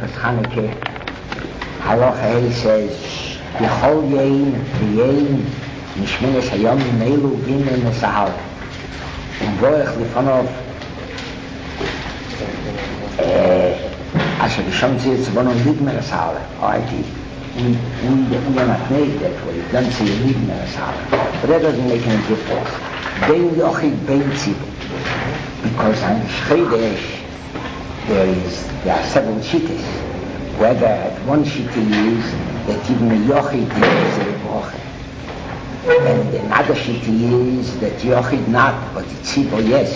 Hilchas Chanukah, Halacha He says, B'chol Yein V'yein Nishmenes Hayomim Eilu Gimel Nesahal. Borech Lifonov Asher B'Sham Tzir Tzibon Ligmer Nesahal. Alright, we are not made that way. It doesn't say Ligmer Nesahal. But that doesn't make any difference. Bein Yochid Bein Tzibur. Because on Shchedesh there are several shittas. Whether one shitta is that even a yochid is a bracha, and another shitta is that yochid not, but it's tzibor yes.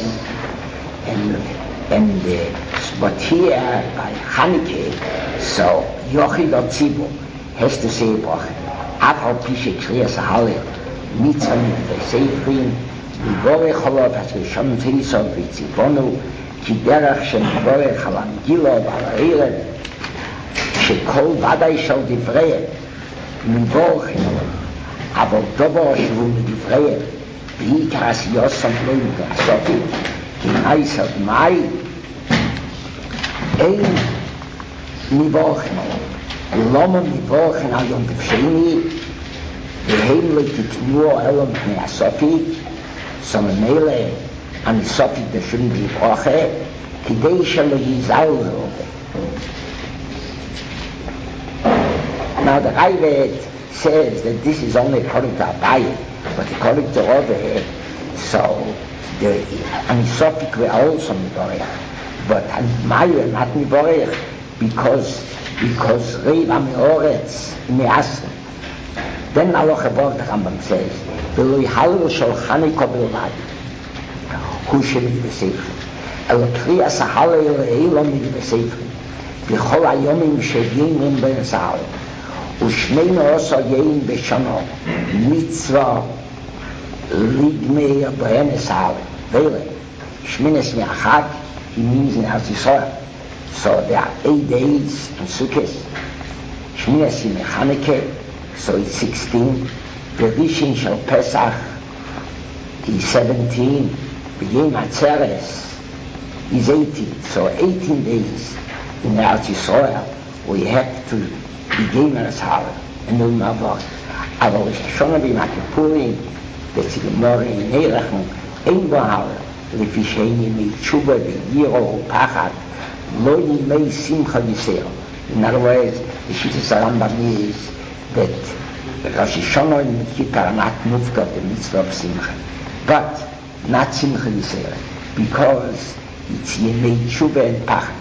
But here by Chanukah, so yochid or tzibor has to say a bracha. Afal pishe kriyas halil mitzvah mitveseifrin mivorech olav as v'sham teisav v'tzibonu ki derech shemivorech al amgilo v'al ha'erev שכל ודאי של דבריהם מבורכים אבל דבר שהוא מדבריהם בעיקר עשיוסם לא מתעסוקי כי מייסד מי אין מבורכים למה מבורכים על יום דבשני והם לא תתנו אלו מפני הסופי סוממילא הנסופי בשום דברוכה כדי שלא יזלזו. Now the Raivet says that this is only according to Abaye, but according to Rove, so the Anisopik were also Miborech, but Maya not Miborech because Reiv Ameoretz Me'asr. Then Aloch above the Rambam says, V'lo yihalel shel Chanukah bilvad, hu shemit b'seifrim, elo kriyas ha'halel le'elo mit b'seifrim, v'chol hayomim she'yimim ben Sa'al. ושמינו עושה יין בשנו מצווה לגמי בהנס העל ואלה שמינס מהחג he means in Eretz Yisrael, so there are 8 days in Sukkot. Shminas in Chanukah, so it's 16. Berishin shel Pesach is 17. B'yom Atzeres is 18, so 18 days in Eretz Yisrael we have to begin as Hara and no Mavach. Aber ich schon wie Makipurim, dass die Gemara in Neirachen ein Bahara, לפי שאין ימי תשובה וגירו ופחד, לא ימי שמחה ויסר. In other words, the Shittas Rambam is that Rosh Hashanah and Kippur are not mufka of the mitzvah of Simcha, but not Simcha Yisera, because it's Yemei Tshuva and Pachad.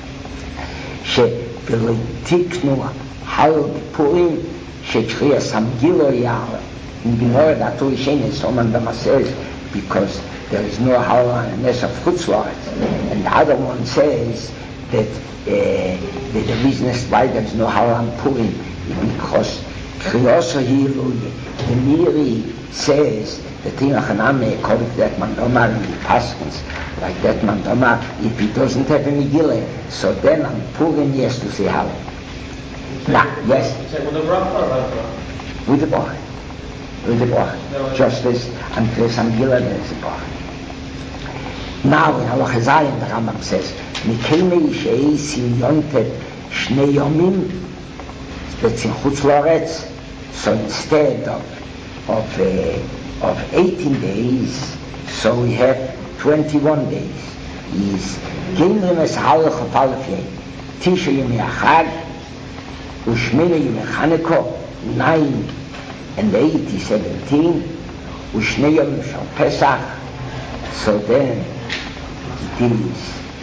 ולא תקנו הלו בפורים שתחייה סמגילו יעלה. In Gemara that all Yishen is Oman Dama says, because there is no halal and ness of Chutzlaretz, and the other one says that the reason is why there is no halal and Purim because Kriyosa Hiluye, the Miri says that in Achaname according to that Mandoma and the Paskins, like that Mandoma, if he doesn't have a Megillah, so then on Purim he has to say halal. Now, yes? With the bracha or without bracha? With the bracha. With the bracha. Just as until some Megillah there is a bracha. Now in Halacha Zayin the Rambam says, Mikemei she'ei simyontet shnei yomim, that's in Chutz La'aretz, so instead of 18 days, so we have 21 days. Is Geimrim es Halach of Alefei, Tisha Yemei Achag, Ushmina Yemei Chanukah, 9 and 8 is 17, Ushnei Yomim Shal Pesach, so then it is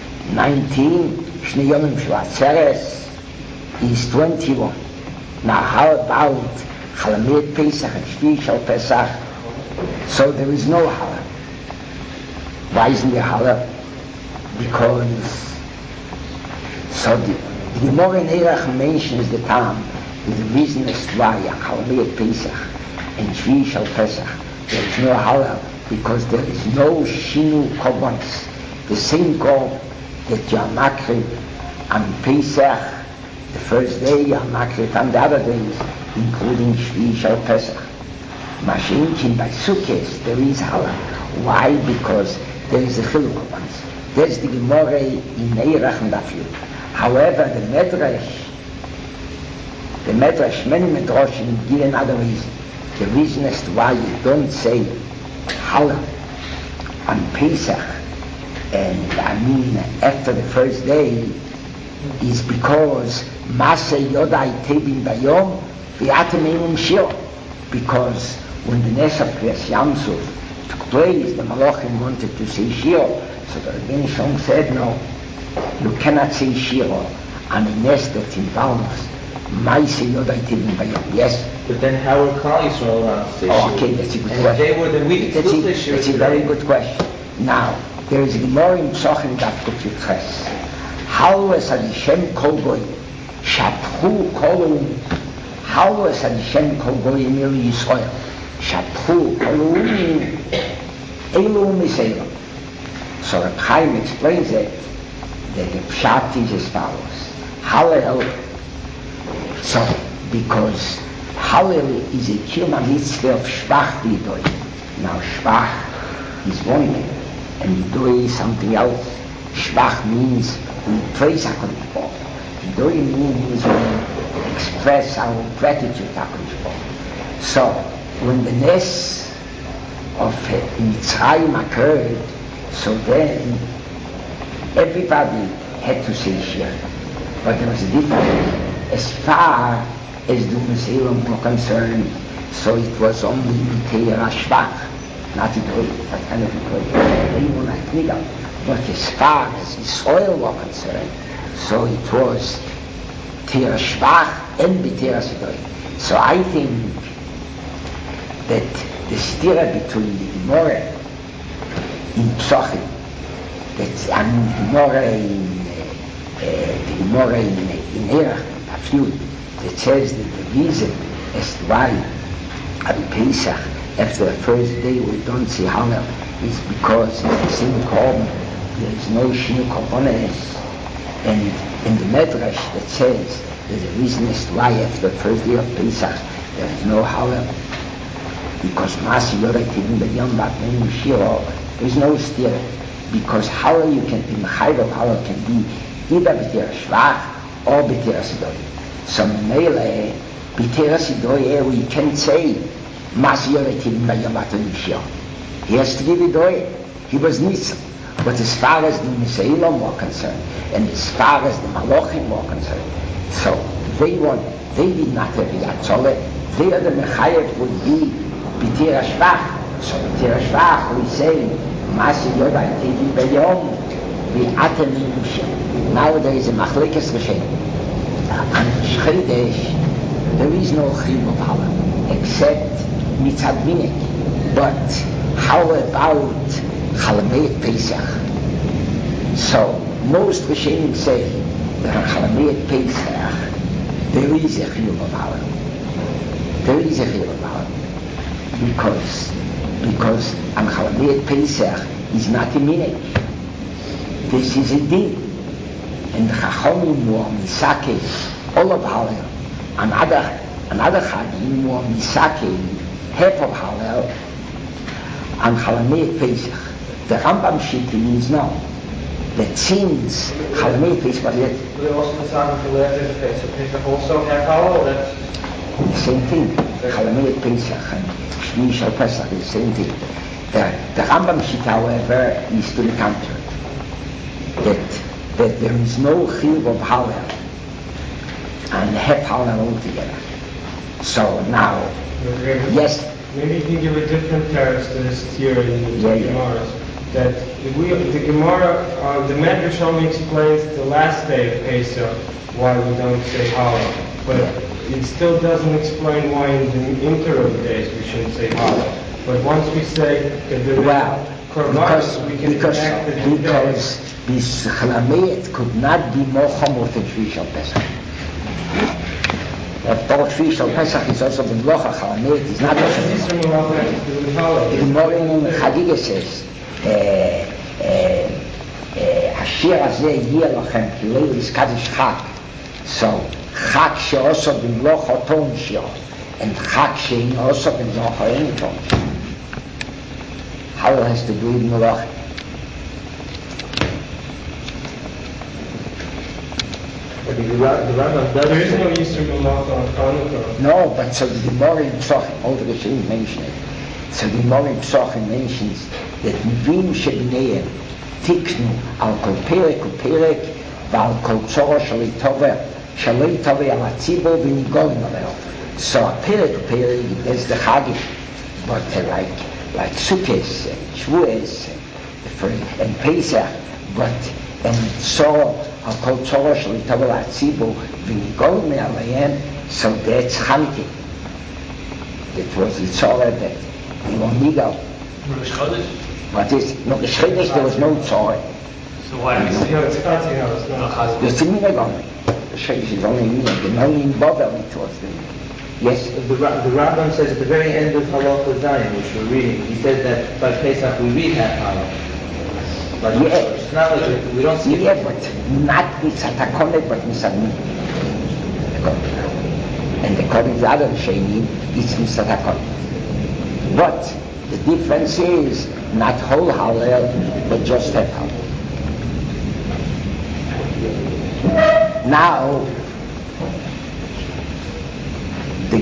19, Shnei Yomim Shal Atzeres is 21. Now how about Chalamet Pesach and Shvi Shal Pesach? So there is no halal. Why isn't there halal? Because so the Gemara in Erech mentions the time, the reason is why Chalamet Pesach and Shvi Shal Pesach there is no halal, because there is no Shinu Korbanos. The same God that you are makriv on Pesach, the first day you are makriv on the other days, including Shvi Shal Pesach. Mashinkin by Sukkot there is halal. Why? Because there is a chiluk Korbanos. There's the Gemara in Neirach and Dafyut. However, the Medrash, many Medrashim give another reason. The reason as to why you don't say Hallel on Pesach, and I mean after the first day, is because Maseh Yodai Tevim Bayom V'atem Einum Shir. Because when the Nes of Kriyas Yamsuf took place, the Malachim wanted to say Shir, so the Rebbeinu Shalom said, no, you cannot say Shir on a Nes that involves Maseh Yodai Tevim Bayom. Yes? But then how were Klal Yisrael allowed to say Shir? Okay, that's a good question. They were the weak. That's a very good question. Now, there is a Gemara in Psachim Daf Kuf Yudches. How is Hashem Kol Goy Shapchu Kolum? How is Hashem Kol Goy Mir Yisrael Shapchu Kolum Elum is Elum? So Reb Chaim explains it that the Pshat is as follows: Hallel. So because Hallel is a Kilma Mitzvah of Shvach B'Yidoy. Now Shvach is one thing, and Yidoy is something else. Shvach means we praise HaKadosh Baruch Hu. Yidoy means we express our gratitude to HaKadosh Baruch Hu. So when the Nes of Mitzrayim occurred, so then everybody had to say Shir. But there was a difference. As far as the Museum were concerned, so it was only B'Teira Shvach, not Yidoy, that kind of Yidoy. But as far as Israel were concerned, so it was Teira Shvach and B'Teira Yidoy. So I think that the stira between the Gemara in Psachim, that's the Gemara in Erech, a few that says that the reason as to why on Pesach after the first day we don't see Hallel is because in the same Korban there is no Shinu Korbanes, and in the Medrash that says there's a reason as to why after the first day of Pesach there is no Hallel, because Masi Yorei Tivim B'Yom B'Atmeinu Shiro, there is no steer, because Hallel you can be Mechayev of Hallel can be either B'Teira Shvach or B'Teira Yidoy. So Mele B'Teira Yidoy we can say Masi Yorei Tivim B'Yom B'Atmeinu Shiro. He has to give Yidoy. He was Nitzah. But as far as the Museilam were concerned, and as far as the Malachim were concerned, so they did not have the Yatzoleh. There the Mechayev would be B'Teira Shvach. So B'Teira Shvach we say Masi Yodai Tevim B'Yom V'atem Einum Shir. Now there is a Machlekes Rishonim. On Shchedesh there is no Chiyuv of Hallel except Mitzad Minek. But how about Chalamayit Pesach? So most Rishonim say that on Chalamayit Pesach there is a Chiyuv of Hallel. There is a Chiyuv of Hallel because on Chalamayit Pesach is not a minhag. This is a din, and the Chachamim were misake all of Hallel. Another Chagim were misake half of Hallel on Chalamayit Pesach. The Rambam Shita means no. That since Chalamayit Pesach was it. But also the Sangha for last Pesach. So Pesach also have Hallel, or that's the same thing. Chalamayit Pesach and Shvi Shal Pesach is the same thing. The Rambam Shita, however, is to the contrary. That there is no chiyuv of Hallel and half Hallel altogether. So now, yes. Maybe you can give a different text to this theory in the Gemara. That the Gemara, the Medrash only explains the last day of Pesach why we don't say Hallel, but it still doesn't explain why in the interim days we shouldn't say Hallel. But once we say that the because this Chalamayit could not be more chomer than Shvi Shal Pesach. After Shvi Shal Pesach is also the Melacha. Chalamayit is not also the Gemara in Chagiga says Ashir Hazeh Yeh Lachem Kilei Rizkadish Chak. So Chak she also the Melacha Ton Shir, and Chak she also the Melacha Ein Ton Shir. Hallel has to do with Melacha. the Rambam does. There is no Easter Malacha on Hanukkah. No, but so the Gemara in Psachim, all the Rishonim mention it. So the Gemara in Psachim mentions that Vim Shebineyim Tiknu al Kol Perek uPerek Val Kol Tzora Shalei Tovei Al HaTzibur V'Nigolim Aleo. So a Perek uPerek, there's the Chagim, but like Sukkot and Shavuos and Pesach, but and so Al Kol Tzora Shalei Tovei Al HaTzibur V'Nigolim Aleim. So that's Chanukah. That was the Tzora that you won't need out. What is? No, the Shchedesh there was no Tzora. So why? It's Chatzah house, not Chatzah. There's a minhag only. The Shchedesh is only a minhag. And only in Babel it was the minhag. Yes? The Rambam says at the very end of Halacha Zayin, which we're reading, he says that by Pesach we read half Halacha. But it's not like we don't see it. But not Mitzat HaKonet, but Mitzat Minhag. And according to the other Sheinim, it's Mitzat HaKonet. But the difference is not whole Hallel, but just half Hallel. Now, the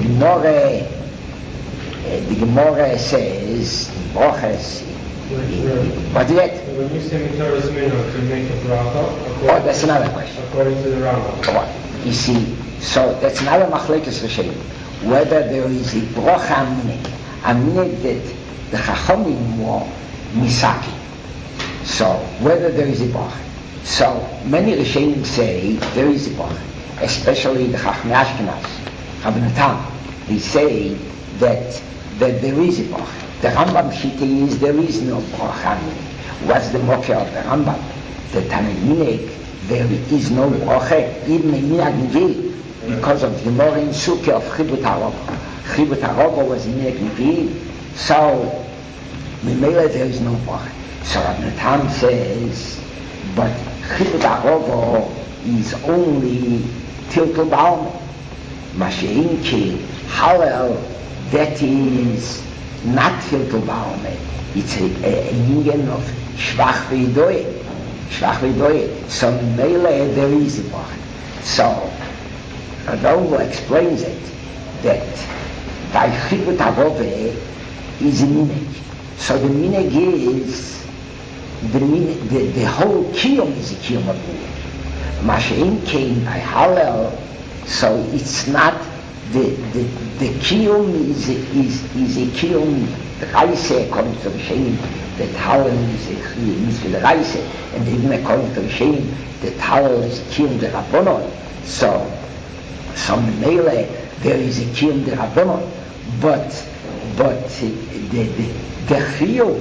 Gemara says, Brochas, what is it? When you say Mitaras Minhag to make a bracha, oh, that's another question. According to the Rambam. You see, so that's another Machlekes Rishonim. Whether there is a bracha a minhag that the Chachamim were misaki. So whether there is a bracha. So many Rishonim say there is a bracha, especially the Chachmei Ashkenaz, Rabbeinu Tam. They say that there is a bracha. The Rambam Shita is there is no bracha. What's the mokeh of the Rambam? The Tanakh minhag there is no bracha, even in minhag Nevi'im, because of the Gemara in Sukkah of Chibut HaRabba. Chibut HaRabba was in minhag Nevi'im, so Memela there is no bracha. So Rabbeinu Tam says, but Chibut HaRabba is only Tiltul Ba'alma. Masha'inki Hallel, that is not Tiltul Ba'alma. It's a union of Shvach V'Yidoyeh. Shvach V'Yidoyeh. So Memela there is a bracha. So Radova explains it that by Chibut HaRabba is a minhag. So the minhag is the whole kiyum is a kiyum of minhag. Masha'in came by Hallel, so it's not the kiyum is a kiyum the Reise according to the Shem that Hallel is for the Reise, and even according to the Shem that Hallel is a kiyum the Rabbanon. So Memele there is a kiyum the Rabbanon, but the chiyuv,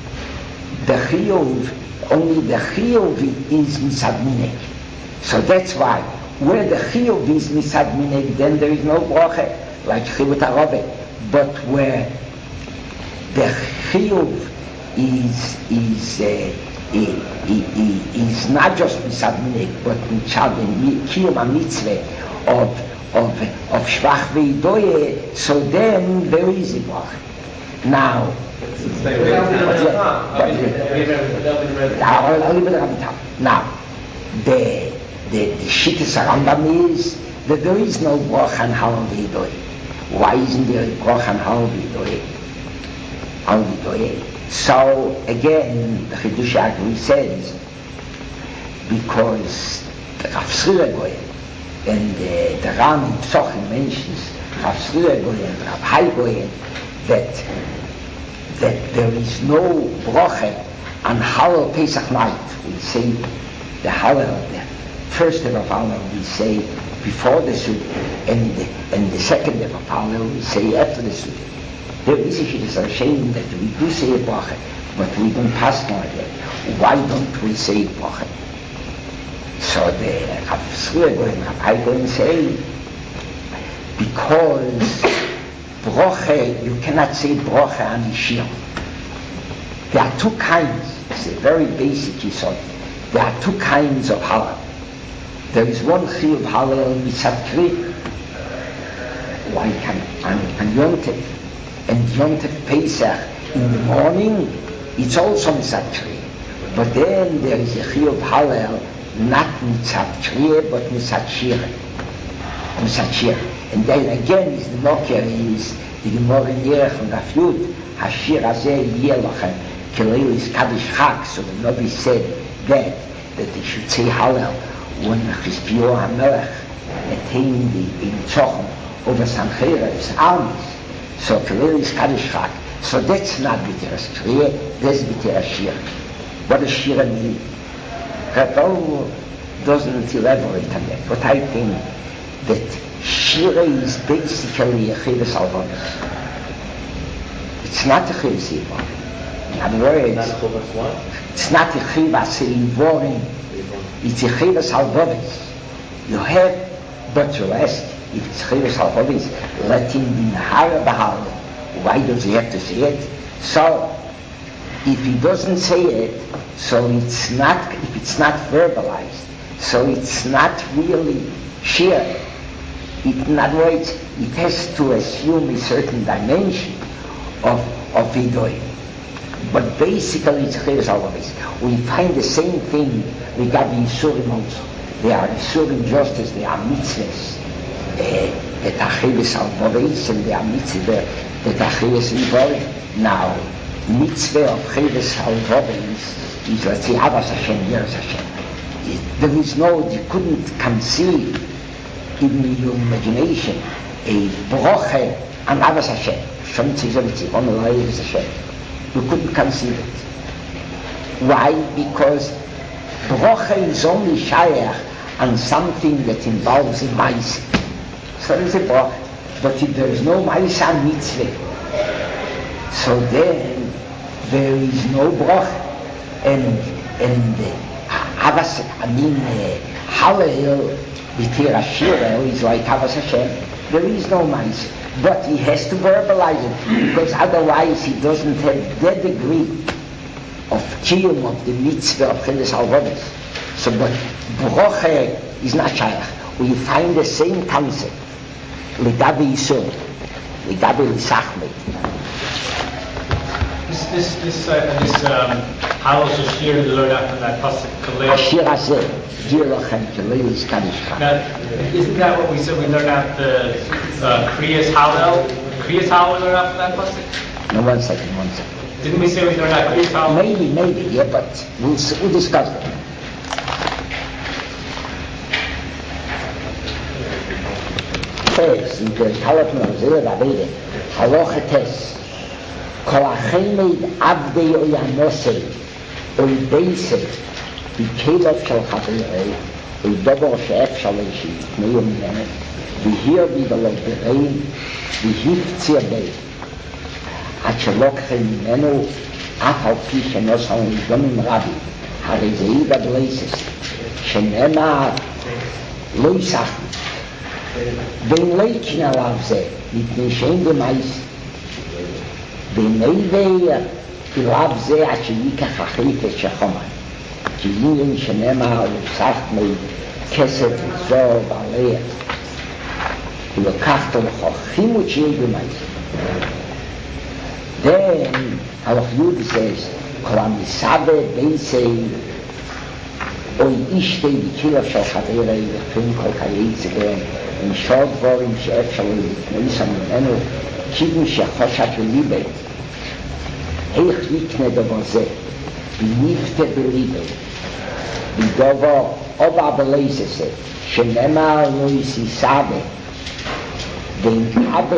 only the chiyuv is Mitzad Minhag. So that's why where the chiyuv is Mitzad Minhag, then there is no bracha like Chibut HaRabba. But where the chiyuv is not just Mitzad Minhag, but Mitzad Kiyum HaMitzvah of Shvach V'Yidoyeh, so then there is a bracha. Now, the Shittas Rambam is that there is no bracha on Hallel V'Yidoyeh. Why isn't there a bracha on Hallel V'Yidoyeh? So again, the Chidush Agri says because the Rav Srira Goyen and the Ram in Psachim mentions Rav Srira Goyen and Rav Hai Goyen that there is no bracha on Hallel Pesach night. We say the Hallel, the first day of Hallel we say before the Sukkah, and the second day of Hallel we say after the Sukkah. There is a Shittas Rishonim that we do say a bracha, but we don't pass on it. Why don't we say a bracha? So the Rav Srira Goyen and Rav Hai Goyen say because bracha, you cannot say bracha on Yishir. There are two kinds. It's a very basic yisod. There are two kinds of Hallel. There is one chiyuv Hallel mitzad Kri, like on Yom Tov, and Yom Tov Pesach in the morning, it's also mitzad Kri. But then there is a chiyuv Hallel not mitzat kriya, but mitzat shira. Mitzat shira. And then again, is the Mokir is the Gemara in Yerech and Gafyut, Hashir Hazeh Yelachem, Kelelis Kaddish Chag, so the Nabi said that they should say Hallel when Chizkiyahu HaMelech attained the Tzochem over Sancheri's armies. So Kelelis Kaddish Chag. So that's not B'teras Kriya, that's B'teras Shira. What does Shira mean? Rabbah doesn't elaborate on that, but I think that Shira is basically a Chivas Alvanis. It's not a Chivas Alvanis. In other words, it's not a Chivas Alvanis. It's a Chivas Alvanis. You have, but you ask, if it's Chivas Alvanis, let him be Nahara Bahal. Why does he have to say it? So, if he doesn't say it, so it's not, if it's not verbalized, so it's not really Shira. In other words, it has to assume a certain dimension of Idoy. But basically it's Chiras Alvavis. We find the same thing regarding Yisurim also. They are Yisurim just as they are mitzvahs. That are Chiras Alvavis and they are mitzvahs that are Chiras Alvavis. Now, mitzvah of Chiras Alvavis is, let's say, Avas Hashem, Yeras Hashem. There is no, you couldn't conceive even in your imagination a broche and Avas Hashem. You couldn't conceive it. Why? Because broche is only shayach on something that involves a maisa. So there is a broche, but if there is no maisa and mitzvah, so then there is no broche. And Avas, Hallel, B'tira Shira is like Avas Hashem. There is no maisa. But he has to verbalize it, because otherwise he doesn't have that degree of kiyum of the mitzvah of Chilas Alvavis. So, but broche is not shayach. We find the same concept. Ligabi Yisur, Ligabi Lisachme. This Hallel Shashir we learned after that pasuk Kalel. Hashir Hazeh, Yelachem Kelelis Kaddish Chag. Isn't that what we said we learned after Kriyas Hallel? Kriyas Hallel we learned after that pasuk? No, one second. Didn't we say we learned after Kriyas Hallel? Maybe, yeah, but we'll discuss that. First, in the Talat Nazir Rabbeinu, Halacha Tes. Kol ha'chemed avdei oyanosei oideisei b'kelov shel chaverei oidobo she'efshar leishitneu mimenu v'hir b'dalo berei v'hiftzir bei עד שלא כחל ממנו אף על פי שנוסע לדומים רבים הרי זה אידא בלייסס שנאמר לא יסחנו ואין ליצ'ן עליו זה מפני שאין במייס ונעבר אליו זה עד שיקח החליט את שחומן כי אין שנאמר לא כסף וזור בעליה ולקחת לך חימות שיהיה במייס. Then Halach Yud says, Kol ha'misabe beisei oy ishtei b'kilov shel chaverei v'chim kol kayetzegei in shor dvorim she'efshar l'itneisam mimenu kivin shechoshat b'libei heich yikne dovo ze b'nifte b'libei b'dovo oba b'leisese shenemar lo yisisabe v'inkabe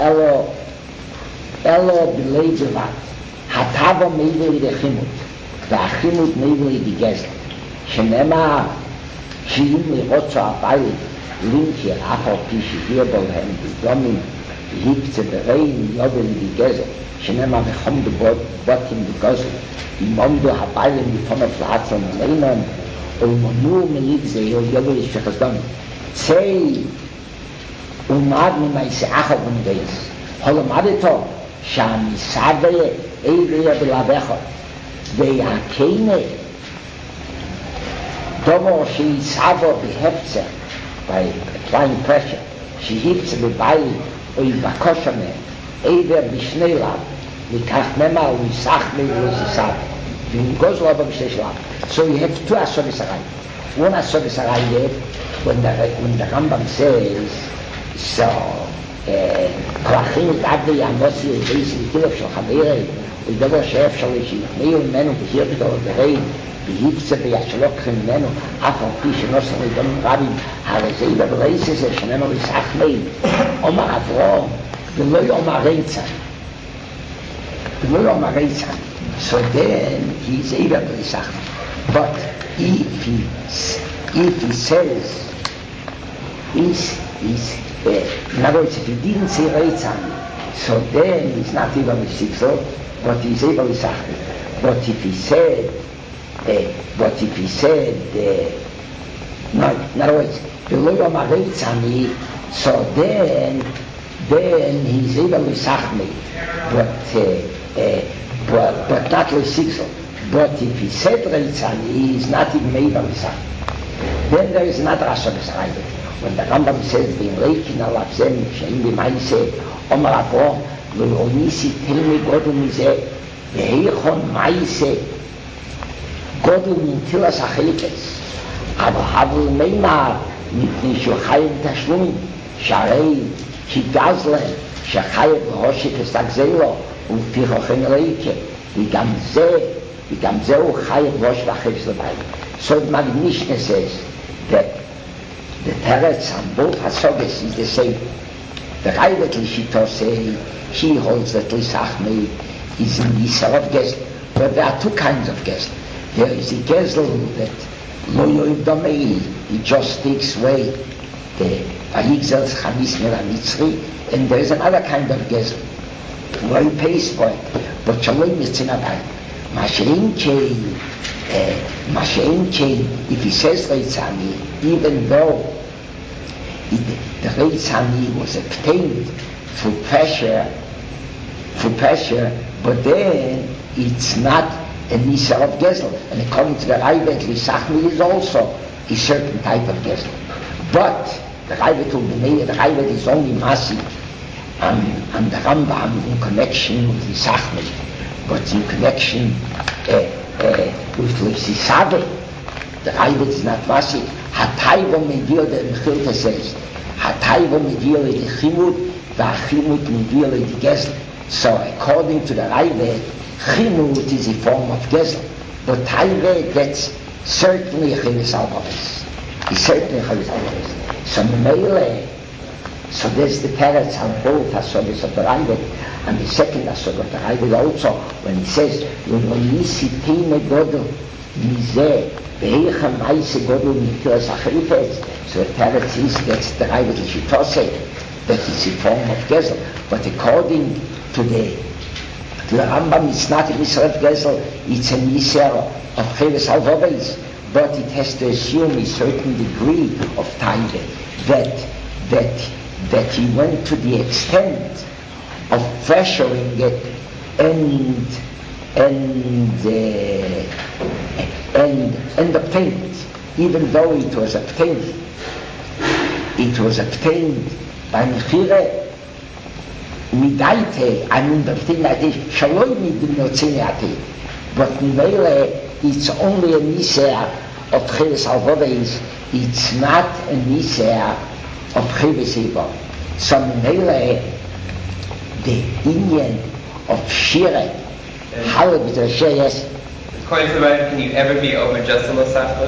אלו בלי בלבד, הטבע מעבר לחינוך, והחינוך מעבר לגזל, שנאמר שאם לרוצו הבית לינקר אף על פי שהיה בו הם בדומים, והקצה ברעים יובל לגזל, שנאמר וחום בבוטים בגזל, אם עומדו הבית לפנות לעצם עליינם, ולמונו מלגזה יובל שחסדומים. צי ומד ממייסי אחר ונדייס, הולמדתו שהמיסבה איביה בלבך והקיינה דומו שיסבה בהפצה by applying pressure שהפצה בבית או יבקוש מהם איביה בשני לב לכך נאמר ויסח מי ולסיסבה Doing Gozel aber b'shtei shlab. So you have two Asovis Arai. One Asovis Arai there, when the Rambam says, so, Klachim Gabdi Amosi Beisi Kilov Shal Chavirei, ודבר שאפשר שיתניעו ממנו בחיר פתור דרי בהיקצה בישלוקחים ממנו אף על פי שנוסר לדום רבים הרי זה בברייס הזה שנאמר לסחמי אומר אברום ולא יאמר רצן so then he's able to listen. But if he says in other words, if he didn't say Reitzan, so then he's not able to listen. But he's able to say. But if he said, no, in other words, so then he's able to say, but not to say. But if he said Reitzani, he's not even able to say. Then there is another Asher when the Rambam says, "Bein Reikin alav zem shein b'maise Omar Abo ve'onisi telmi godel mize ve'eichon maise godel mintilas achilipes aber havul meimar mipnei shachayim tashlum sharei kigazlen shachayim v'hoshit esagzelo u'pichochem reike v'gam zeu chayim v'hosh v'achivs l'bayim." So the Mishnah says that the teretz on both hasoges is the same. The Raivet Lishito say he holds that Lisachmei is in Yisrael of Gezel. But there are two kinds of Gezel. There is the Gezel that Lo Yoiv Domei, he just takes away the Ayigzel Chamis Mera Mitzri, and there is another kind of Gezel where he pays for it. But Shalom Yitzinabai. Mashein Kein, if he says Reitzani, even though the Reitzani was obtained through pressure, but then it's not a Nisa of Gezel. And according to the Raivet, Lisachmi is also a certain type of Gezel. But the Raivet is only Masi and the Rambam in connection with Lisachmi, but in connection with Lisisave, the Raivet is not Masi. Hatayvo Medir, the Mechilta says, Hatayvo Medir the Chimut, V'achimut Medir the Gezel. So according to the Raivet, Chimut is a form of Gezel, but Taive, that's certainly Chivis Alvavis. It's certainly Chivis Alvavis. So Meile, so there's the teretz on both Hasogas of the Raivet, and the second Hasog of the Raivet also, when he says, L'nisi Teine Godel Mizeh, Ve'eichem Maise Godel Mitilas Achelifetz. So the teretz is, that's the Raivet Lishitose, that it's a form of Gezel. But according to the Rambam, it's not a Nisar of Gezel, it's a Nisar of Chivis Alvavis, but it has to assume a certain degree of Taive, that he went to the extent of pressuring it and obtained it, even though it was obtained by Mechire Midaite, I mean the thing that is Shaloi Midinotziniati, but Mimele, it's only a Nisea of Chivis Alvavis, it's not a Nisea of Chivis Ibo. So Mimele, the Indian of Shire, Halab is a Shire, yes. According to the Bible, can you ever be over just a Losachma?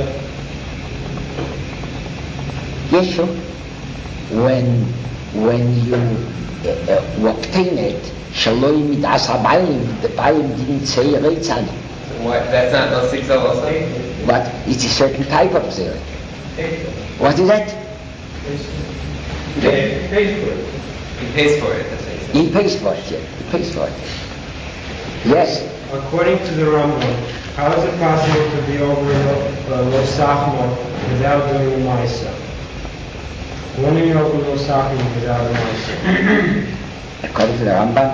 Yes, sure. When you obtain it, Shaloi Midas HaBailim, the Bailim didn't say Reitzani. What? That's not no 6 also? But it's a certain type of Zera. What is that? He pays for it. That's what he He pays for it, yeah. He pays for it. Yes. According to the Rambam, how is it possible to be over Losachma without doing the Maisa? When are you over Losachma without the Maisa? According to the Rambam,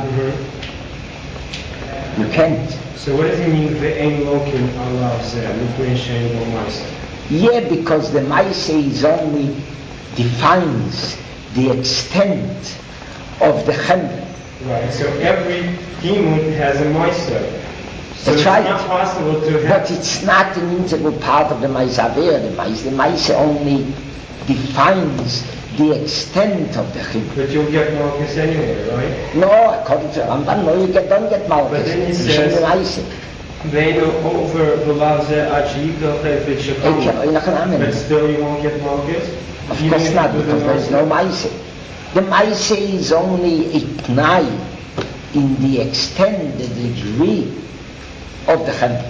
you can't. So what does it mean, Ve'en Lokim Allah Zeh, Lupin Shein Bo Maisa? Yeah, because the Maisa is only defines the extent of the Chem. Right, so every Gimut has a Maisa. So it's right. not possible to have... But it's not an integral part of the Ma'aseh. The Ma'aseh only defines the extent of the chibur. But you'll get Malkus anyway, right? No, according to Rambam, no, you don't get Malkus. But then he It's says- the Ma'aseh. Veinu over Belaze Achiko Chayfet Shekam. But still you won't get Malkus? Of course not, because there is no Ma'aseh. The Ma'aseh is only a Tnai in the extent, the degree of the Chibur.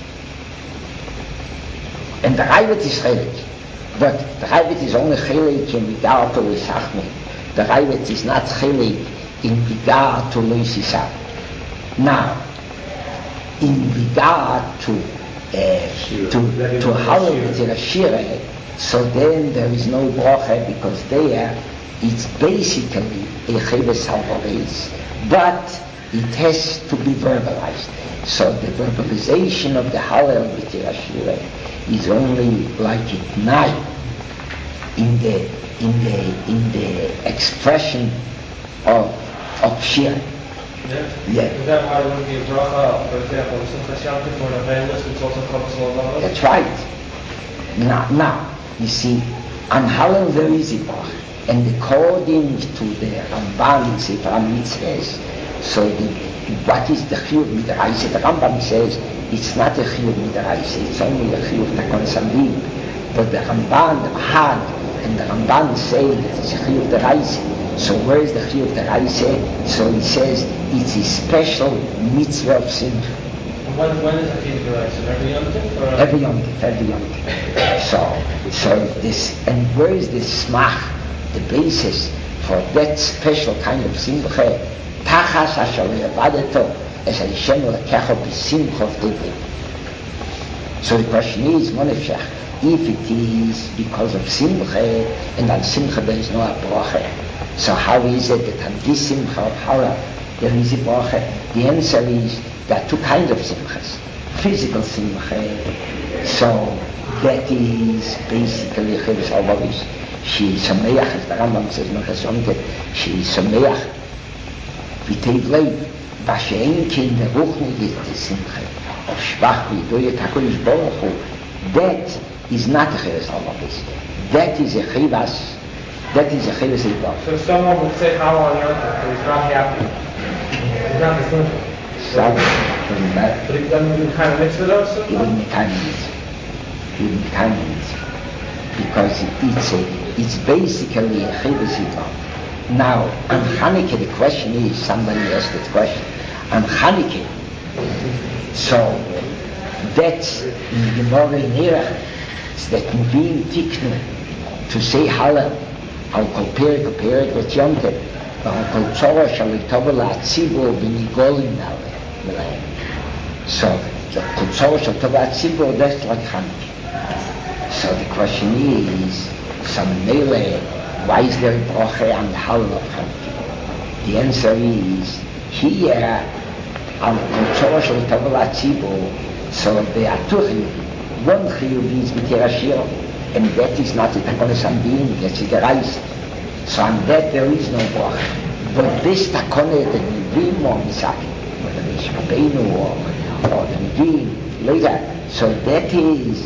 And the Raivet is Chelik. But the Raivet is only Chelik in regard to L'Sachmi. The Raivet is not Chelik in regard to L'Sisach. Now, in regard to Halal B'Tira Shireh, so then there is no bracha, because there it's basically a Cheves Halvaris, but it has to be verbalized. So the verbalization of the Halal B'Tira Shireh is only like it now in the expression of Shireh. Yeah. Is that why it would be a bracha, for example, in Simchas Yom Kippur, for an evangelist, which also covers all of That's right. Now, you see, on Halal there is a bracha, and according to the Ramban, Sefer HaMitzvahs, so what is the chiyuv midaraisa? The Rambam says it's not a chiyuv midaraisa, it's only a chiyuv takon samdim. But the Ramban, the Mahad, and the Ramban say that it's a chiyuv deraisa. So where is the chiyuv deraisa? So he says it's a special mitzvah of simcha. When is the chiyuv deraisa? Every Yom Tov? Every Yom Tov. So this, and where is this smach, the basis for that special kind of simcha? Tachas asher levadeto es Hashem lekecho b'simcha v'tevim. So the question is, Monefshach, if it is because of simcha, and on simcha there is no bracha, so how is it that on this simcha of Halal there is a bracha? The answer is there are two kinds of simchas. Physical simcha, so that is basically Cheves Halvaris. She is sameach, as the Rambam says, she is sameach. V'teiv leib, v'she'en kin deruchni the simcha of shvach v'yidoyet HaKadosh Baruch Hu. That is not a Cheves Halvaris. That is a Cheves Halvaris. So someone would say how on Yom Tov, but he's not happy. He's not the simcha. So, doesn't matter. But he doesn't do kind of mitzvah though, so? He wouldn't be kind of because it's basically a Cheves Halvaris. Now, on Chanukah, the question is, somebody asked that question, on Chanukah, so that's in the Gemara in Erech, it's that Nevi'im tiknu to say Halal, al kol perek with Yom Tov, al kol tzora shal yitova la'atzibur b'nigolim na'aleh. So, kol tzora shal yitova la'atzibur, that's like Chanukah. So the question is, some melee, why is there a bracha on the Halal of Chanukah? The answer is, here, on Kol Shel Tov L'Tzibur, so there are two chiyuvim. One chiyuv is B'Tira Shireh, and that is not a takon samdim, that's a deraisa. So on that there is no bracha. But this takon, the Nevi'im or Misaki, or the Moshe Rabbeinu or the Nevi'im later, so that is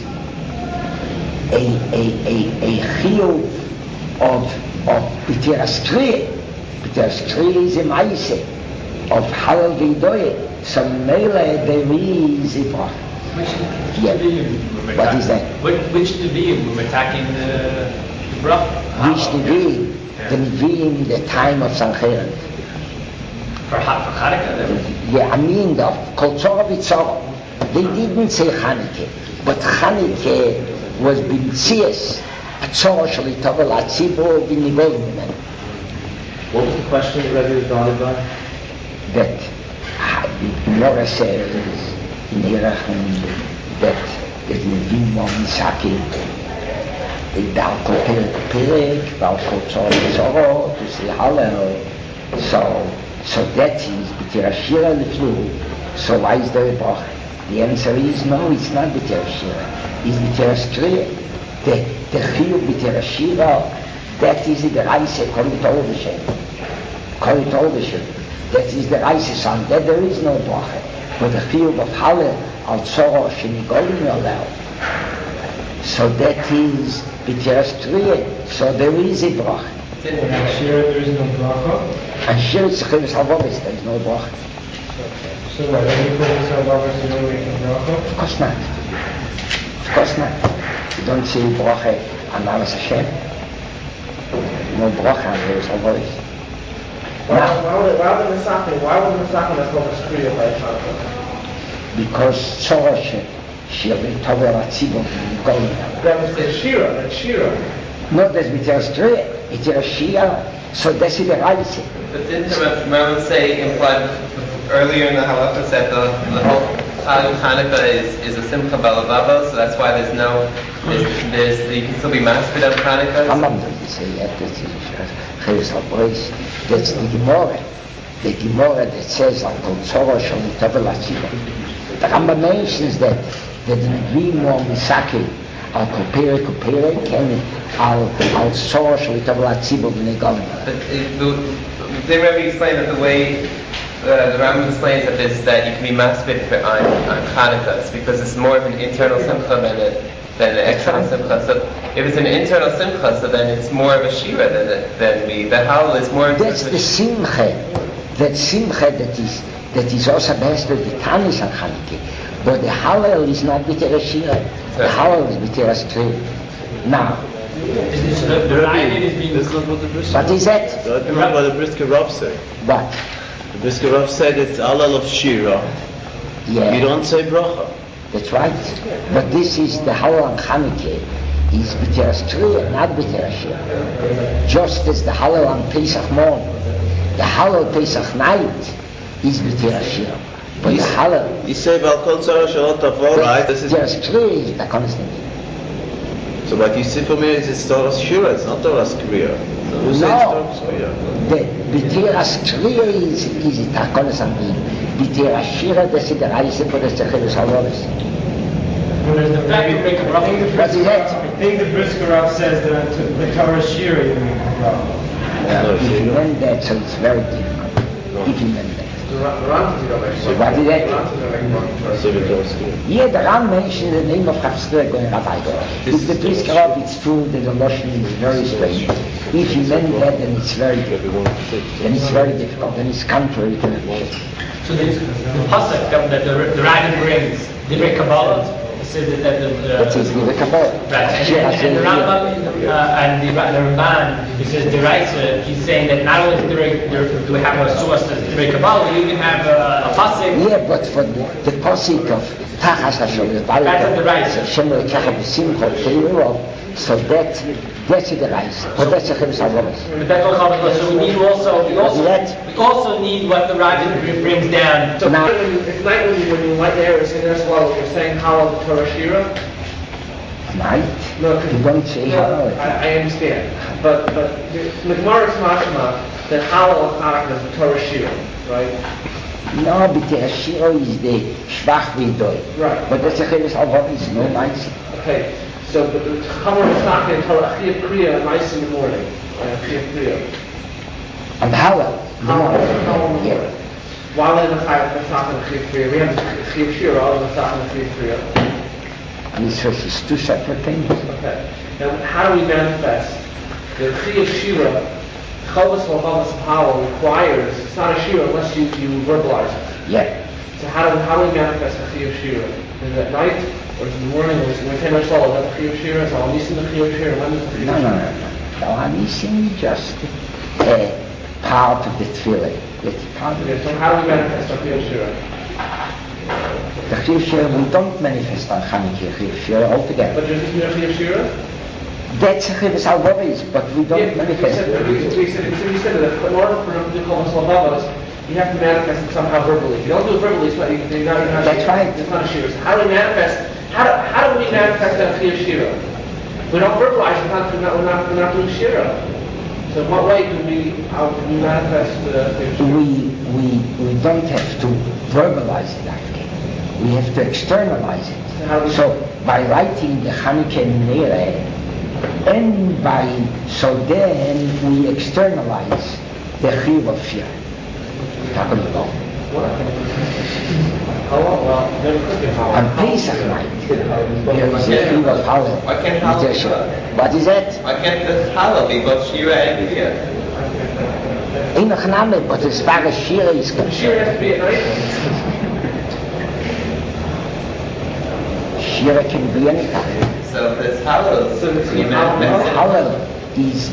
a chiyuv of B'Tira Shireh. B'Tira Shireh is a ma'aseh of Halal V'Yidoyet. So Mele there is a bracha. Which Nevi'im? What is that? Which Nevi'im were attacking the bracha? Which Nevi'im? The Nevi'im in the time of Sancheriv. For Chanukah? Yeah, I mean the Kol Tzora V'Tzora. They didn't say Chanukah, but Chanukah was b'mtzias. Tzora shel yitova la'tzibur b'nigolim mimenu. What was the question that Rebbe was bothered by? That the Gemara says in Yerachim that Nevi'im or Misaki, they ba'al kol perek, ba'al kol tzora v'tzora, to say Halal. So that is B'Tira Shireh leflu. So why is there a bracha? The answer is no, it's not B'Tira Shireh. It's B'Tira Shireh. The chiyuv B'Tira Shireh, that is the Reise according to all the Shem. That is the Reise son. That there is no bracha. but the chiyuv of Hallel al tzoro shenigolim yolel. So that is b'tiras triya. So there is a bracha. And Shira, there is no bracha. And Shira is chiyuvas halvavos, there is no bracha. So what, any chiyuvas halvavos you don't make a bracha? Of course not. Of course not. You don't say bracha on Alas Hashem. No bracha on chiyuvas halvavos. Why would the Mesachim have called us Kriya by Hanukkah? Because tzoro shetover atzibur v'nigolim. That was the Shira, that's Shira. No, that's b'tiras triya. B'tiras shira. So that's the Raisa. But didn't the Rambam say, implied earlier in the halacha, that the whole Hanukkah is a simcha balavava, so that's why there's you can still be masked on Hanukkah? Rambam doesn't say that. That's chiyuvas halvavos. That's the Gemara. The Gemara that says al kol tzoro shetover atzibur. The Rambam mentions that the Nevi more misake al kopere can al tzoro shetover atzibur v'nigolim. But didn't Rabbi explain that the way the Rambam explains that you can be masked on Hanukkah, it's because it's more of an internal simcha than an external simcha. So if it's an internal simcha, so then it's more of a shira than the Hallel is more. That's the simcha. That simcha that is also best with the Tanis on Hanukkah. But the Hallel is not b'tiras shira. The Hallel is b'tiras triya. Now, The Ryan is being. That's not what the Brisker. what is that? That's not what the Brisker Rav said. What? The Brisker Rav said it's Alal of Shira. Yeah. You don't say bracha. That's right. But this is the Hallel on Hanukkah. Is b'tiras triya, not b'tiras shira. Just as the Hallel on Pesach morning. The Hallel Pesach night is b'tiras shira. But the Hallel, You say Val Kol Tzara Shalot Tavor, right? This is. b'tiras triya is the constant. So what you see for me is it's Torah's Shira, it's not Torah's Kriya. So who says No. Torah's Kriya? The b'tiras triya is the constant. B'tiras shira, that's the Raisa, but that's the chiyuvas halvavos. Whereas the fact you make a bracha. What is that? I think the Brisker Rav says that the Torah Shira you make a bracha. If you learn that, so it's very difficult. If you learn that. What is that? So the Torah's Kriya. Yeah, the Ram mentioned the name of Chafscher going Rabbi. If the Brisker Rav, it's true that the Lashon is very strange. If you learn that, then it's very difficult. Then it's very difficult. Then it's contrary to the law. So the pasuk that the Ryan brings, Divrei Kabbalah, it says that That is the Kabbalah. right, and the Rambam and the Ramban, he says the Raisa, he's saying that not only do we have a source that's Divrei Kabbalah, you even have a pasuk. Yeah, but for the pasuk of Tachas Hashem, the That's the Raisa. Hashem Lekach B'Simcha Teirov, so that's the Raisa. But that's the chiyuvas halvavos. But that's what Chavos. So we also need what the Rajan brings down. So Now- it's night when you light the air, so that's why you're saying Hallel the Torah Shira? Night. No, You don't say no, Hallel. I understand. But the Gemara is mashma that Hallel and Hanukkah is the Torah Shira, right? No, b'tiras shira is the Shvach V'Idoi. Right. But that's the chiyuvas halvavos, no night. Okay, so but the Chamer Pesach and Torah Achiyah Kriya nice in the morning. Achiyah Kriya. And Hallel. Hallel in the Yeah. morning. While in the Chayyim Pesach and Achiyah Kriya, we have Achiyah Shira, all in the Pesach and Achiyah Kriya. And it's two separate things. Okay. Now, how do we manifest the Chiyuv Shira? Chovos Halvavos Hallel requires, it's not a Shira unless you verbalize it. Yeah. So how do we manifest the Chiyuv Shira? Is it at night, or is it in the morning, or is it when we take our soul? Is that the Chiyuv Shira? Is all Nisim the Chiyuv Shira? When is the Chiyuv No. Shira? No, Anisim is just part of the tefillah. It's part of Okay, so how do we manifest the Chiyuv Shira? the chiyuv shira. We don't manifest on Chanukah chiyuv shira altogether. But there's no Chiyuv Shira? That's a chiyuv halvavos, but we don't manifest it. We said that in order for them to do Chovos Halvavos, you have to manifest it somehow verbally. If you don't do it verbally, it's not, you're not That's Shira. right. It's not a Shira. So how do we manifest? How do we manifest that Chiyuv Shira? We don't verbalize. We're not doing Shira. So in what way how do we manifest the Chiyuv Shira? We don't have to verbalize it actually. We have to externalize it. How do we- So by writing the Chanukah Minere, and then we externalize the chiyuv of shira. On Pesach night, there is a Chiv of Hallel. Why can't Hallel be both? What is that? Why can't the Hallel be both Shira and Kriya? Ain't noch Name, but as far as Shira is concerned. Shira has to be at night. Shira can be anytime. So this Hallel, So it's you Hallel. meant Hallel is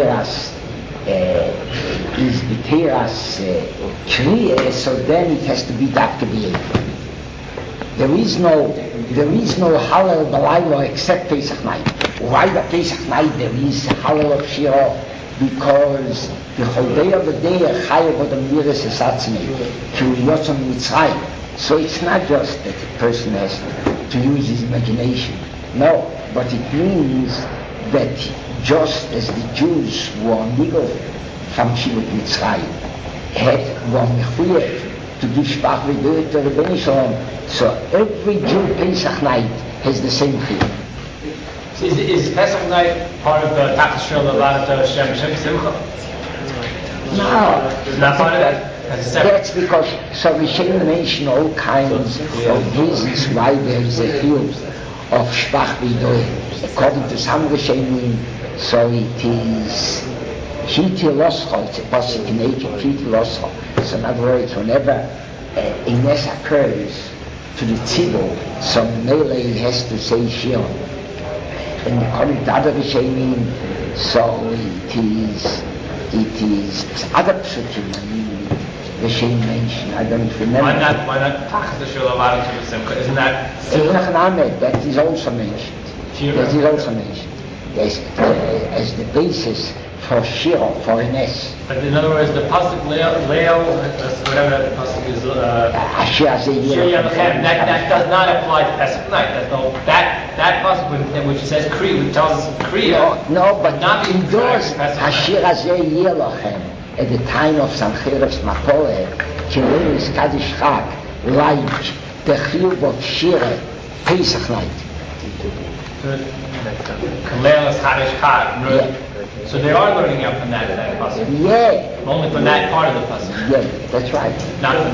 Viteras Kriya, so then it has to be Dafka B'Yevim. There is no Hallel B'Laylo except Pesach night. Why the Pesach night there is Hallel of Shira? Because the whole day of the day Chayav of the Miras Esatzmi to Yotzon Mitzrayim. So it's not just that the person has to use his imagination. No, but it means that just as the Jews were legal from Shivut Mitzrayim, were mechuyev to give Shpach V'Doyet to Rebbeinu Shalom, so every Jew Pesach night has the same thing. Is Pesach night part of the Tachas Shir Levat Shem Simcha? No. It's not part of that? That's because Rishonim mention all kinds of reasons why there is a field of Shpach V'Doyet. According to some Rishonim, so it is Hiti Loscho, it's a pasuk in Egypt, Hiti Loscho. So in other words, whenever a nes occurs to the tzibur, so Mele has to say Shir. And according to other Rishonim, so it is other psukim, Rishonim mention, I don't remember. Why not Tachas Shir Levat Shem Simcha? Isn't that that is also mentioned. That is also mentioned. As the basis for Shira, for an S. But in other words, the pasuk Leo, whatever the pasuk is, that does not apply to Pesach night. That pasuk which says Kriya, which tells us Kriya. No, but not it does. Hashir Hazeh Yelochem at the time of Sancheros Mapole, Kilei is Kaddish Chag, like the Chiyuv of Shira, Pesach night. Kalel is Chadish Chag. So they are learning out from that pasuk. Yeah. Only from that part of the pasuk. Yeah, that's right. Not from.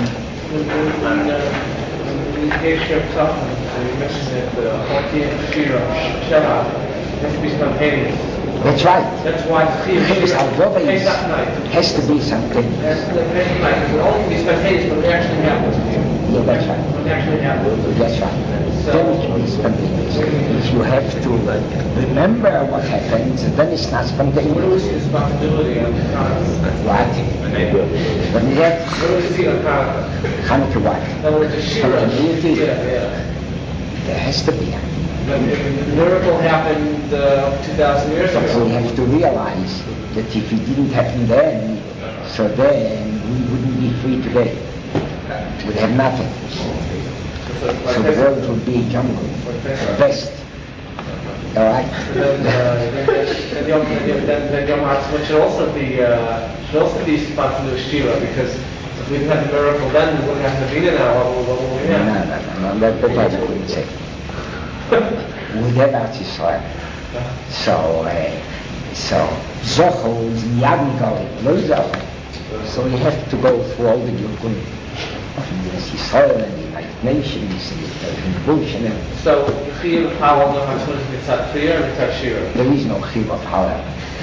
In case of Tzachman, so you mentioned that the Choti and Shira, Shara, has to be spontaneous. That's right. That's why Pesach night has to be something. That's the Pesach night. It can only be spontaneous when it actually happens. Yeah, that's right. When it actually happens. That's right. Then it can be spontaneous. If you have to remember what happens, then it's not spontaneous. What do we see the responsibility of Hanukkah? What? When you have What do we see on Hanukkah? Hanukkah what? In other words, the Shira. Continuity. Yeah. There has to be. But if the miracle happened 2,000 years But ago. we have to realize that if it didn't happen then, so then we wouldn't be free today. We'd have nothing. So the world would be a jungle. Best. All right? Then Yom HaTzmaut should also be spontaneous Shira, because if we didn't have the miracle then, we wouldn't have the Bina now. What would we have? No, that's what I wouldn't say. We have Eretz Yisrael. So Zochel is Yavnigal, no Zochel. So we have to go through all the Gilgul of Eretz Yisrael and the United Nations and the Convulsion. So the Chiyuv of Halal Yom HaTzmaut is Mitzat Kriya or Mitzat Shira? There is no Chiyuv of Halal.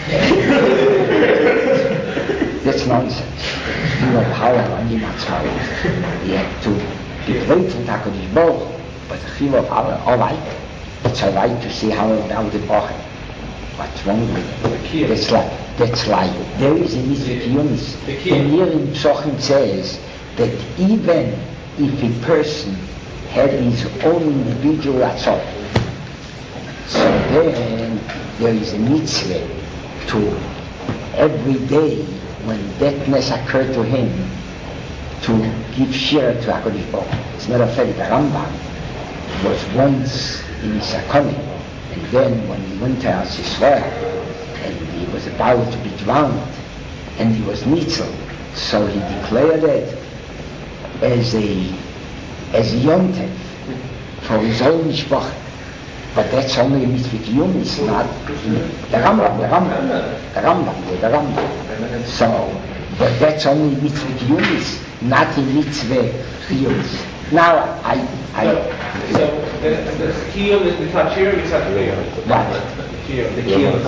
That's nonsense. Chiyuv of Halal on Yom HaTzmaut. You have to be grateful to HaKadosh Baruch Hu. But the Chiyuv of Halal, all right. It's all right to see Halal without the Bachar. What's wrong with it? That's like there is a mitzvah Yunis. The Nirim Psochim says that even if a person had his own individual ratzon, so then there is a mitzvah to every day when that mess occurred to him to give share to HaKadosh Baruch Hu. As a matter of fact, the Rambam was once in Sakonim, and then when he went to Eretz Yisrael, and he was about to be drowned, and he was nitzel, so he declared it as a yontev for his own mishpach. But that's only a mitzvah kiyum, it's not the Rambam. So, But that's only mitzvah kiyumis, not in mitzvah chiyumis. Now, So the kiyum is mitzvah shira, mitzvah kriya. What? The key of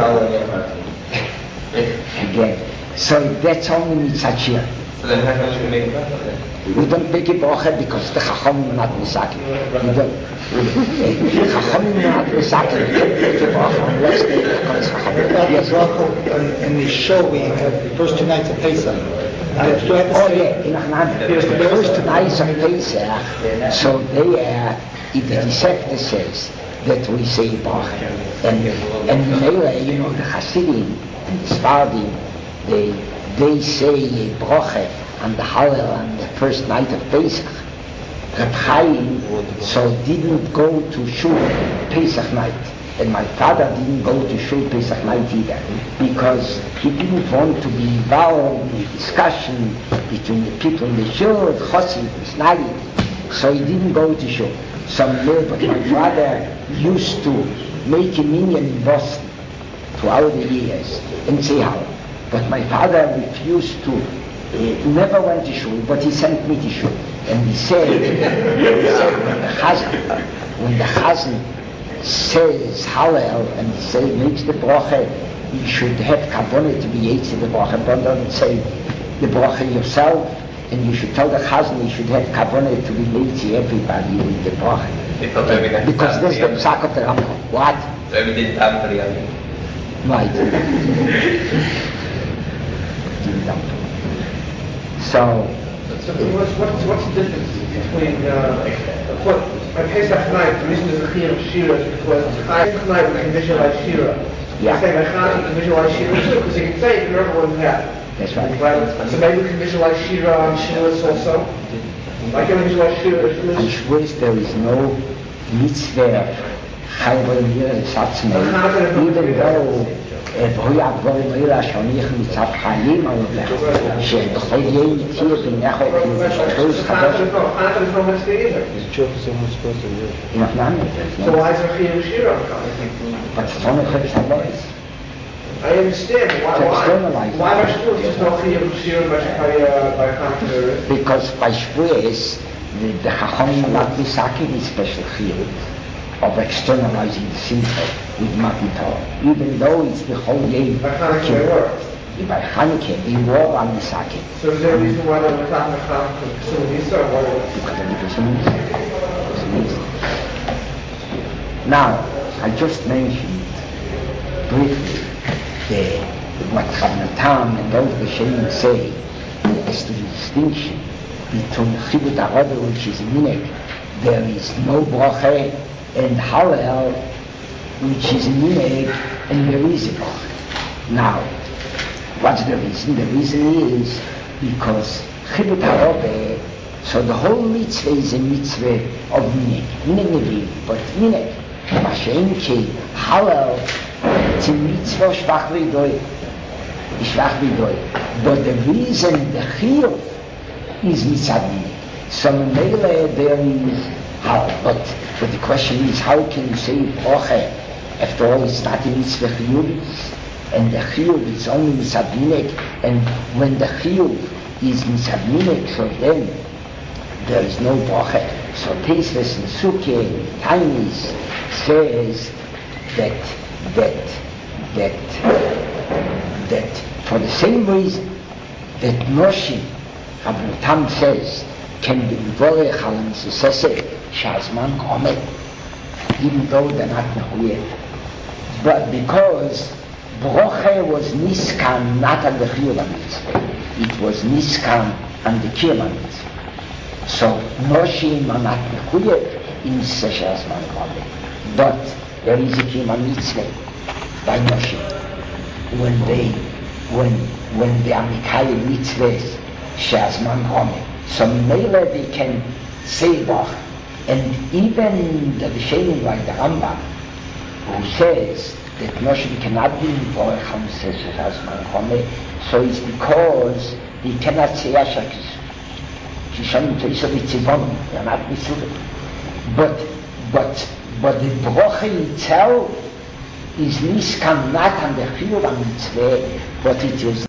Again. So that's only mitzvah shira. So then how should we make it? We don't make a bracha because the Chachamim are not misakin. We don't. Chachamim are not misakin. We can't make a bracha unless they become Chachamim. Yes. In the show we have the first 2 nights of Pesach. The first nights of Pesach, so there, the Tosefta says that we say bracha. And the Hasidim and the Sfardim, they say bracha on the Hallel on the first night of Pesach. Reb Chaim so didn't go to shul Pesach night, and my father didn't go to shul Pesach night either, because he didn't want to be involved in a discussion between the people in the shul, Chossid, Mishnayim, so he didn't go to shul. But my father used to make a minyan in Boston throughout the years and say how. But my father refused to, never went to shul, but he sent me to shul. And he said when the Chazan says Hallel and he says, makes the bracha, you should have kavanah to be yetz in the bracha, but don't say the bracha yourself, and you should tell the Chazan you should have kavanah to be yetz everybody with the bracha. Because there's the psak of the Rambam. What? So we did time for the other. Right. So what's the difference between on Pesach night, the reason there's a chiyuv of shira is because Pesach night we can visualize shira. Yeah. You say by Chanukah you can visualize shira too, because you can say it remember one that. that's right. Right? So maybe we can visualize shira on Shavuos also. Why can't we visualize shira on On Shavuos? Shavuos there is no mitzvah chayvol mir satzmei, even though בואי הדברים האלה שניח מצד חיים על זה שבכל יום תהיה בנחל כיוון חדש Chanukah is no mitzvah either. נכון? So why is there chiyuv of shira on Chanukah? but it's only for Shabbos. I understand, but why by Shavuos there's no chiyuv of shira by Chanukah there is? Because by Shavuos the Chachamim are not misaking with special chiyuv of externalizing the simcha with Matan Torah, even though it's the whole day. By Chanukah they were. By Chanukah they were on misaking. So is there a reason why they were talking about Pesach Nisa or what? Because of the Pesach. Now, I just mentioned briefly what Chazon and those Rishonim say as to the distinction between Chibut HaRabah, which is a minhag, there is no bracha, and Hallel, which is a minhag, and there is a bracha. Now, what's the reason? The reason is because Chibut HaRabah, so the whole mitzvah is a mitzvah of minhag nevi, but minhag. Mashenki, Hallel, it's a mitzvah shvach v'idoi. But the reason the chiyuv is mitzad minhag. So Mele there is Hallel. But the question is, how can you say bracha? After all, it's not a mitzvah chiyuv, and the chiyuv is only mitzad minhag. And when the chiyuv is mitzad minhag, so then there is no bracha. So Tosfos and Sukkah, Tainis says that for the same reason that Noshim, Rabbi Tam says, can be Vorech al Misasese Shazman Omed, even though they're not Mechuyet. But because Broche was Niskan not on the Chiyuv mitzvah, it was Niskan on the Kiyam mitzvah. So Noshim are not Mechuyet in Shazman Omed. But there is a Kiyam mitzvah by Noshim when they are Mikayim mitzvahs Shazman Omed. So Mele they can say Bach, and even the Rishonim like the Rambam, who says that Noshim cannot be Vorech HaMiseh Shazman Omed, so it's because he cannot say Ashakis. Kishanim Toisa Mitzivon, they are not Mitzvah. But the bracha itself is niskan not on the chiyuv mitzvah, but it is